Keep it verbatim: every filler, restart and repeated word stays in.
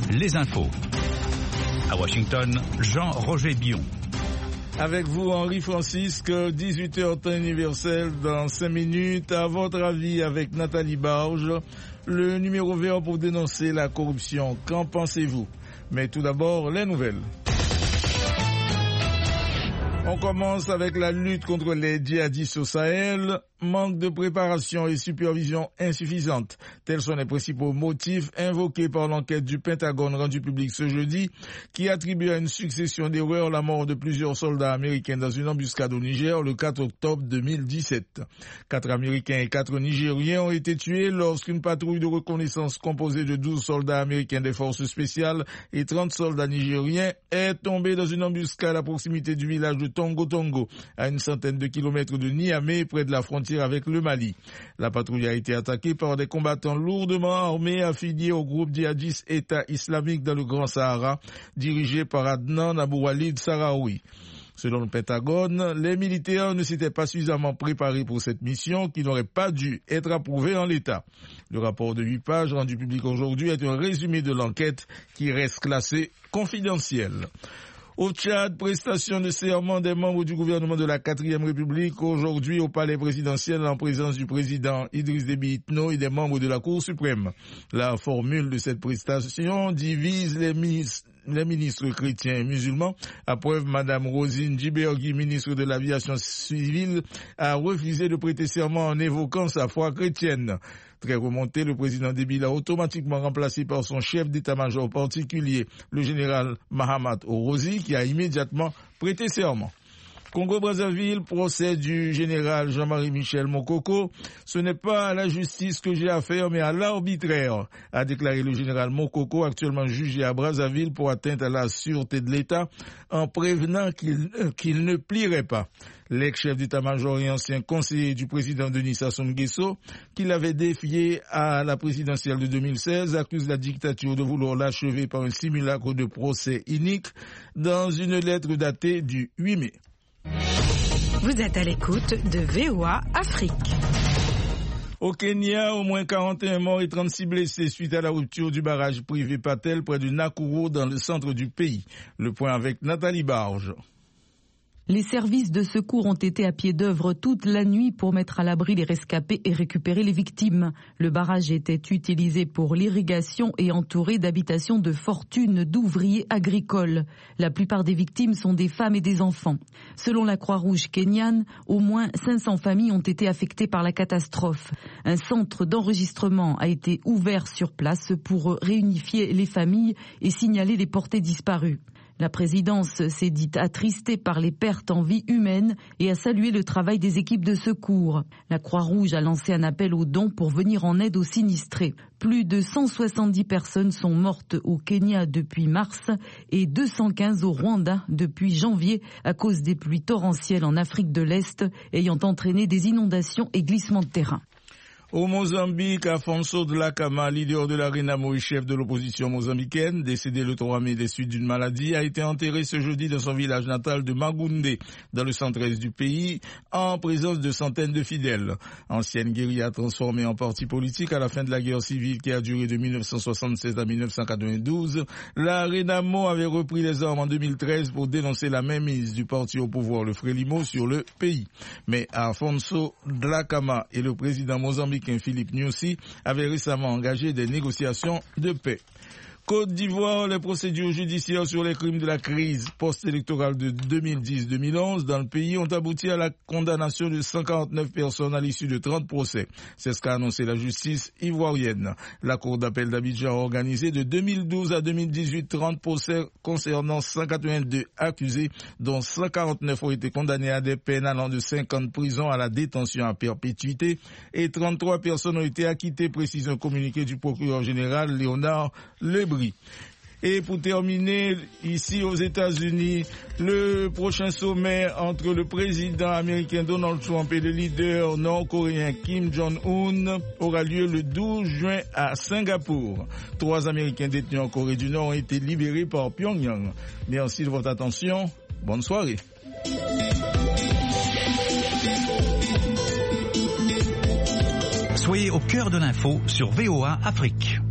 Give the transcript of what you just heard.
les infos. À Washington, Jean-Roger Bion. Avec vous, Henri Francisque, dix-huit heures temps universel dans cinq minutes. À votre avis, avec Nathalie Barge, le numéro vert pour dénoncer la corruption. Qu'en pensez-vous? Mais tout d'abord, les nouvelles. On commence avec la lutte contre les djihadistes au Sahel. Manque de préparation et supervision insuffisante. Tels sont les principaux motifs invoqués par l'enquête du Pentagone rendue publique ce jeudi, qui attribue à une succession d'erreurs la mort de plusieurs soldats américains dans une embuscade au Niger le quatre octobre deux mille dix-sept. Quatre Américains et quatre Nigériens ont été tués lorsqu'une patrouille de reconnaissance composée de douze soldats américains des forces spéciales et trente soldats nigériens est tombée dans une embuscade à proximité du village de Tongo Tongo, à une centaine de kilomètres de Niamey, près de la frontière avec le Mali. La patrouille a été attaquée par des combattants lourdement armés affiliés au groupe djihadiste État islamique dans le Grand Sahara, dirigé par Adnan Abou Walid Sahraoui. Selon le Pentagone, les militaires ne s'étaient pas suffisamment préparés pour cette mission qui n'aurait pas dû être approuvée en l'état. Le rapport de huit pages rendu public aujourd'hui est un résumé de l'enquête qui reste classé confidentiel. Au Tchad, prestation de serment des membres du gouvernement de la quatrième République aujourd'hui au palais présidentiel en présence du président Idriss Déby Itno et des membres de la Cour suprême. La formule de cette prestation divise les ministres les ministres chrétiens et musulmans. À preuve, Madame Rosine Djibergui, ministre de l'Aviation civile, a refusé de prêter serment en évoquant sa foi chrétienne. Très remonté, le président Déby l'a automatiquement remplacé par son chef d'état-major particulier, le général Mahamat Orozi, qui a immédiatement prêté serment. Congo-Brazzaville, procès du général Jean-Marie Michel Mokoko. Ce n'est pas à la justice que j'ai affaire, mais à l'arbitraire, a déclaré le général Mokoko, actuellement jugé à Brazzaville pour atteinte à la sûreté de l'État, en prévenant qu'il, euh, qu'il ne plierait pas. L'ex-chef d'état-major et ancien conseiller du président Denis Sassou Nguesso, qui l'avait défié à la présidentielle de deux mille seize, accuse la dictature de vouloir l'achever par un simulacre de procès inique dans une lettre datée du huit mai. Vous êtes à l'écoute de V O A Afrique. Au Kenya, au moins quarante et un morts et trente-six blessés suite à la rupture du barrage privé Patel près de Nakuru dans le centre du pays. Le point avec Nathalie Barge. Les services de secours ont été à pied d'œuvre toute la nuit pour mettre à l'abri les rescapés et récupérer les victimes. Le barrage était utilisé pour l'irrigation et entouré d'habitations de fortune d'ouvriers agricoles. La plupart des victimes sont des femmes et des enfants. Selon la Croix-Rouge kenyane, au moins cinq cents familles ont été affectées par la catastrophe. Un centre d'enregistrement a été ouvert sur place pour réunifier les familles et signaler les portées disparues. La présidence s'est dite attristée par les pertes en vie humaine et a salué le travail des équipes de secours. La Croix-Rouge a lancé un appel aux dons pour venir en aide aux sinistrés. Plus de cent soixante-dix personnes sont mortes au Kenya depuis mars et deux cent quinze au Rwanda depuis janvier à cause des pluies torrentielles en Afrique de l'Est ayant entraîné des inondations et glissements de terrain. Au Mozambique, Afonso Dhlakama, leader de la Renamo et chef de l'opposition mozambicaine, décédé le trois mai des suites d'une maladie, a été enterré ce jeudi dans son village natal de Magoundé, dans le centre-est du pays, en présence de centaines de fidèles. Ancienne guérilla transformée en parti politique à la fin de la guerre civile qui a duré de mille neuf cent soixante-seize à mille neuf cent quatre-vingt-douze, la Renamo avait repris les armes en deux mille treize pour dénoncer la mainmise du parti au pouvoir, le Frelimo, sur le pays. Mais Afonso Dhlakama et le président mozambicain Philippe Nyusi avait récemment engagé des négociations de paix. Côte d'Ivoire, les procédures judiciaires sur les crimes de la crise post-électorale de deux mille dix deux mille onze dans le pays ont abouti à la condamnation de cent quarante-neuf personnes à l'issue de trente procès. C'est ce qu'a annoncé la justice ivoirienne. La Cour d'appel d'Abidjan a organisé de deux mille douze à deux mille dix-huit trente procès concernant cent quatre-vingt-deux accusés, dont cent quarante-neuf ont été condamnés à des peines allant de cinq ans de prison à la détention à perpétuité et trente-trois personnes ont été acquittées, précise un communiqué du procureur général Léonard Lebris. Et pour terminer, ici aux États-Unis, le prochain sommet entre le président américain Donald Trump et le leader nord-coréen Kim Jong-un aura lieu le douze juin à Singapour. Trois Américains détenus en Corée du Nord ont été libérés par Pyongyang. Merci de votre attention. Bonne soirée. Soyez au cœur de l'info sur V O A Afrique.